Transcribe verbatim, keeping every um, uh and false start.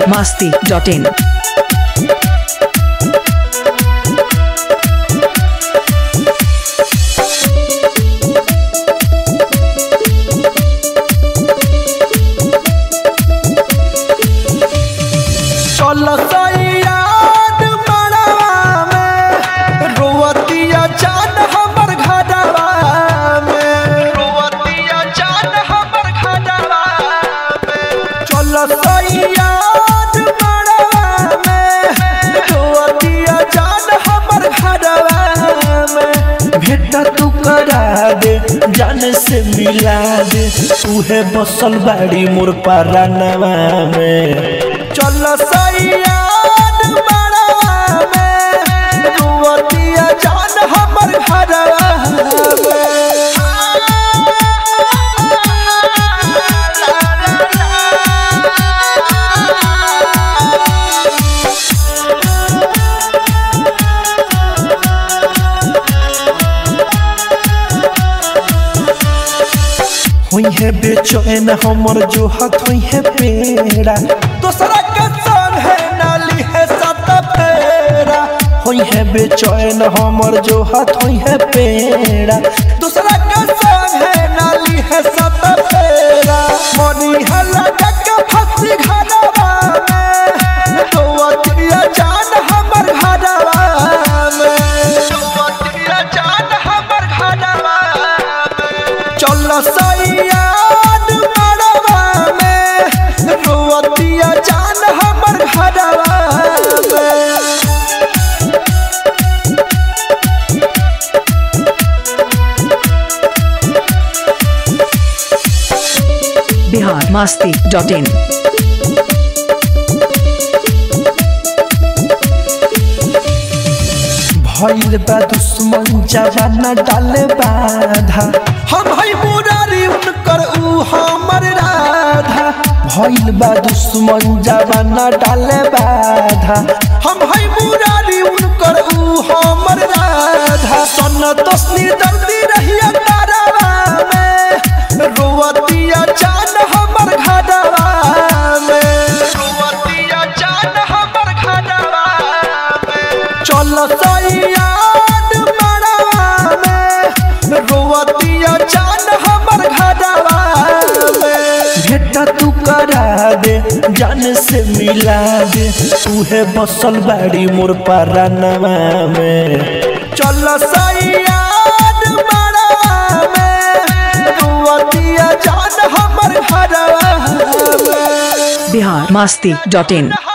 Bihar Masti dot इन। भेटा तू करा दे जान से मिला दे तूहे बसल बाड़ी मोर पारानवा में। चल सैयाद बड़वा में रुवतिया जान हमर घरवा में। हुई है बेचैन हमर जो हाथ हुई है पेड़ा दूसरा के संग है नाली है सत फेरा। हुई है बेचैन हमर जो हाथ हुई है पेड़ा दूसरा के संग है नाली है सत फेरा। मनी हल्ला के फंसी घरवा में रुवतिया जान हमर घरवा में। रुवतिया जान हमर घरवा में। चल सैयाद बड़वा में रुवतिया जान हमर घरवा में। Bihar Masti dot in. भइल बा दुश्मन जवाना डाले बाधा हम हई मुरारी उनकर ऊ हमर राधा। भइल बा दुश्मन जवाना डाले बाधा हम हई मुरारी उनकर ऊ हमर राधा। सन तस्नी दर्दी रहिया तारवा में रुवतिया जान हमर घरवा में। रुवतिया जान हमर घरवा में। चल सैयाद बड़वा में रुवतिया जान हमर घरवा में। भेटा तू करा दे जान से मिला दे तूहे बसल बाड़ी मोर पारानवा में। चल सैयाद बड़वा में रुवतिया जान हमर घरवा में। बिहार मस्ती डॉट इन।